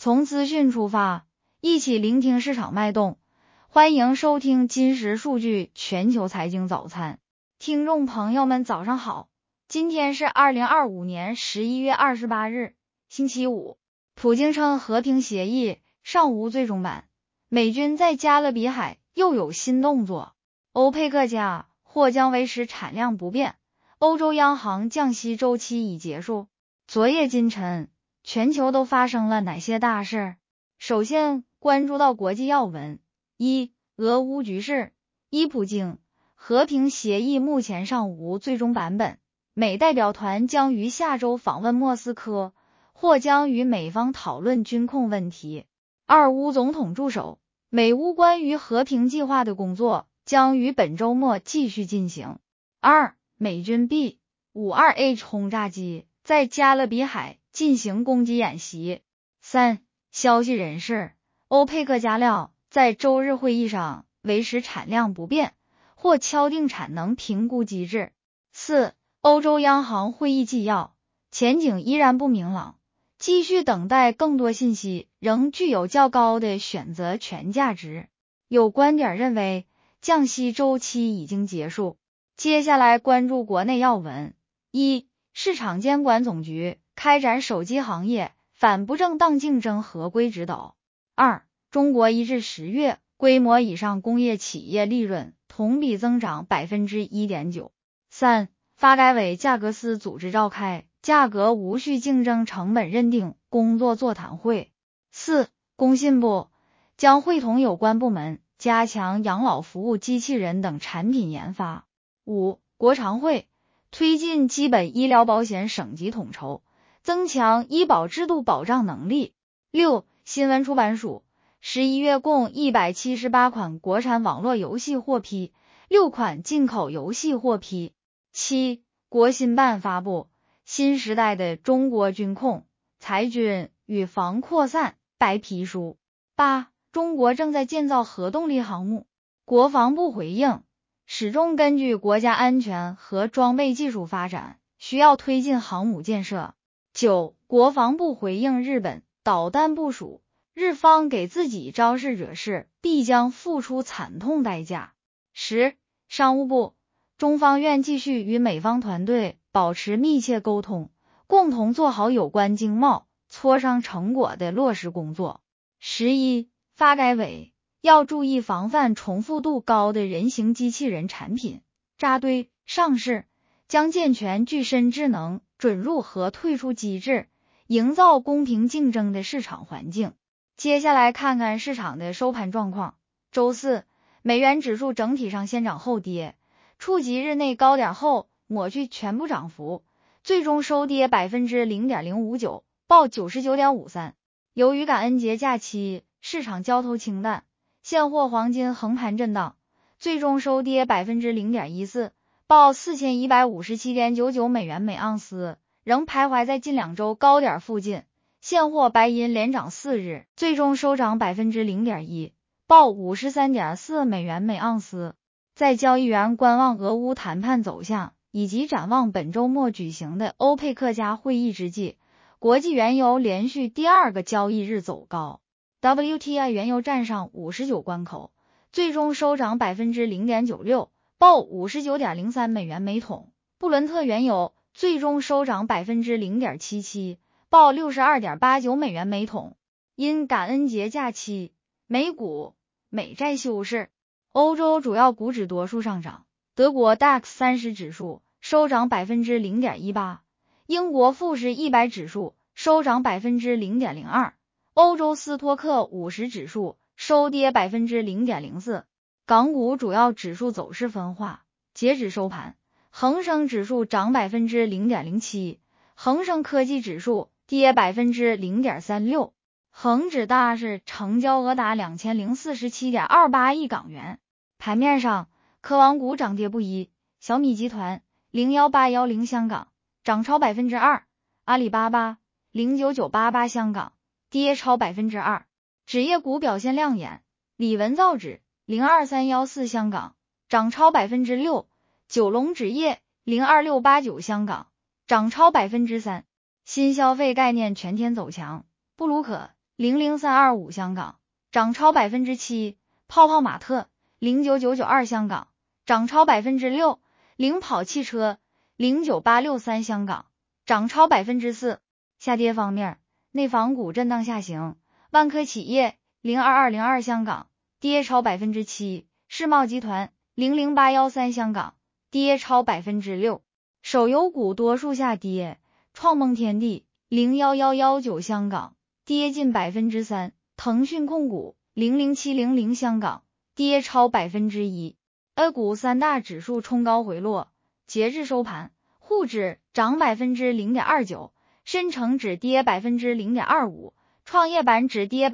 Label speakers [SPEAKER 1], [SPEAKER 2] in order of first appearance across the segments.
[SPEAKER 1] 从资讯出发，一起聆听市场脉动。欢迎收听金石数据全球财经早餐。听众朋友们早上好，今天是2025年11月28日，星期五。普京称和平协议尚无最终版，美军在加勒比海又有新动作。欧佩克家或将维持产量不变，欧洲央行降息周期已结束。昨夜今晨，全球都发生了哪些大事？首先关注到国际要闻。一、俄乌局势。普京，和平协议目前尚无最终版本，美代表团将于下周访问莫斯科，或将与美方讨论军控问题。二、乌总统助手，美乌关于和平计划的工作将于本周末继续进行。二、美军 B-52H 轰炸机在加勒比海进行攻击演习。三、消息人士，欧佩克加料在周日会议上维持产量不变，或敲定产能评估机制。四、欧洲央行会议纪要，前景依然不明朗，继续等待更多信息仍具有较高的选择权价值。有观点认为降息周期已经结束。接下来关注国内要闻。一、市场监管总局开展手机行业反不正当竞争合规指导。二、中国1至10月规模以上工业企业利润同比增长 1.9%。三、发改委价格司组织召开价格无序竞争成本认定工作座谈会。四、工信部将会同有关部门加强养老服务机器人等产品研发。五、国常会推进基本医疗保险省级统筹，增强医保制度保障能力。六、新闻出版署11月共178款国产网络游戏获批，6款进口游戏获批。七、国新办发布新时代的中国军控、裁军与防扩散白皮书。八、中国正在建造核动力航母，国防部回应，始终根据国家安全和装备技术发展，需要推进航母建设。九、国防部回应日本导弹部署，日方给自己招事惹事，必将付出惨痛代价。十、商务部，中方愿继续与美方团队保持密切沟通，共同做好有关经贸磋商成果的落实工作。11、发改委要注意防范重复度高的人形机器人产品扎堆上市，将健全具身智能准入和退出机制，营造公平竞争的市场环境。接下来看看市场的收盘状况。周四，美元指数整体上先涨后跌，触及日内高点后抹去全部涨幅，最终收跌 0.059%， 报 99.53。由于感恩节假期，市场交投清淡，现货黄金横盘震荡，最终收跌 0.14%， 报 4157.99 美元每盎司，仍徘徊在近2周高点附近。现货白银连涨4日，最终收涨 0.1%， 报 53.4 美元每盎司。在交易员观望俄乌谈判走向以及展望本周末举行的欧佩克加会议之际，国际原油连续第2个交易日走高， WTI 原油站上59关口，最终收涨 0.96%， 报 59.03 美元每桶。布伦特原油最终收涨 0.77%， 报 62.89 美元每桶。因感恩节假期，美股、美债休市，欧洲主要股指多数上涨，德国 DAX 30指数收涨 0.18%， 英国富时100指数收涨 0.02%， 欧洲斯托克50指数收跌 0.04%。 港股主要指数走势分化，截止收盘，恒生指数涨 0.07%， 恒生科技指数跌 0.36%， 恒指大市成交额达 2047.28 亿港元。盘面上，科网股涨跌不一，小米集团01810香港涨超 2%， 阿里巴巴09988香港跌超 2%。 纸业股表现亮眼，理文造纸02314香港涨超 6%， 九龙纸业02689香港涨超 3%。 新消费概念全天走强，布鲁可 00325香港，涨超 7%， 泡泡玛特09992香港，涨超 6%， 领跑汽车09863香港，涨超 4%。下跌方面，内房股震荡下行，万科企业02202香港，跌超 7%， 世茂集团00813香港，跌超 6%。手游股多数下跌，创梦天地01119香港，跌近 3%， 腾讯控股00700香港，跌超 1%。A 股三大指数冲高回落，截至收盘，沪指涨 0.29%， 深成指跌 0.25%， 创业板指跌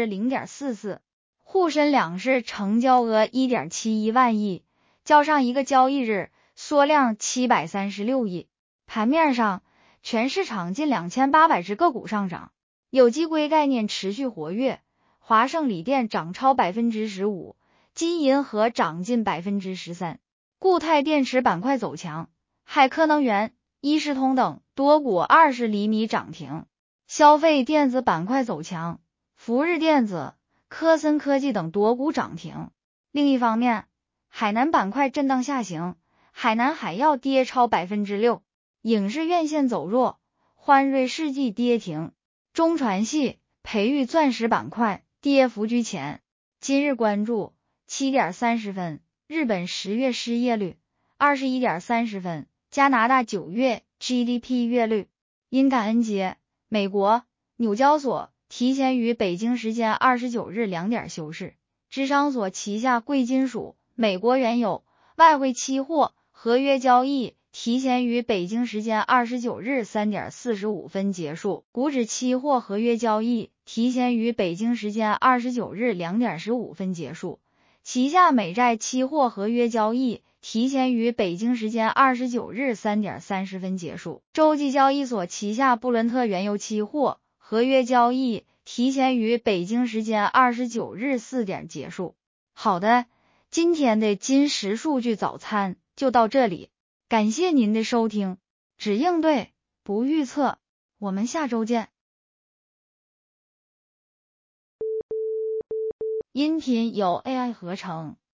[SPEAKER 1] 0.44%。沪深两市成交额 1.71 万亿，较上一个交易日缩量736亿。盘面上，全市场近2800只个股上涨，有机硅概念持续活跃，华盛锂电涨超 15%， 金银河涨近 13%。固态电池板块走强，海科能源、一视通等多股20厘米涨停。消费电子板块走强，福日电子、科森科技等多股涨停。另一方面，海南板块震荡下行，海南海药跌超 6%， 影视院线走弱，欢瑞世纪跌停。中传系、培育钻石板块跌幅居前。今日关注7点30分，日本10月失业率；21点30分，加拿大9月 GDP 月率。因感恩节，美国纽交所提前于北京时间29日2点休市。芝商所旗下贵金属、美国原油、外汇期货合约交易提前于北京时间29日3点45分结束。股指期货合约交易提前于北京时间29日2点15分结束。旗下美债期货合约交易提前于北京时间29日3点30分结束。洲际交易所旗下布伦特原油期货合约交易提前于北京时间29日4点结束。好的，今天的金石数据早餐就到这里，感谢您的收听，只应对不预测，我们下周见。音频由 AI 合成。